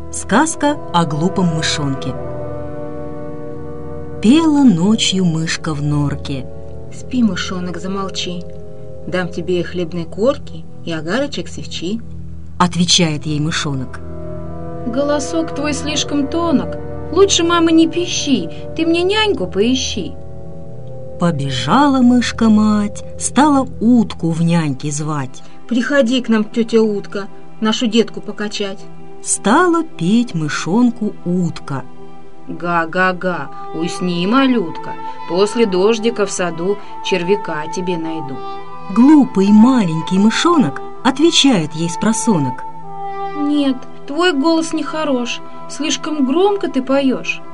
Сказка о глупом мышонке. Пела ночью мышка в норке. Спи, мышонок, замолчи. Дам тебе и хлебной корки, и огарочек свечи. Отвечает ей мышонок. Голосок твой слишком тонок. Лучше, мама, не пищи. Ты мне няньку поищи. Побежала мышка-мать, стала утку в няньки звать. Приходи к нам, тетя утка, нашу детку покачать. Стала петь мышонку утка. Га-га-га, усни, малютка, после дождика в саду червяка тебе найду. Глупый маленький мышонок отвечает ей спросонок. Нет, твой голос нехорош, слишком громко ты поешь.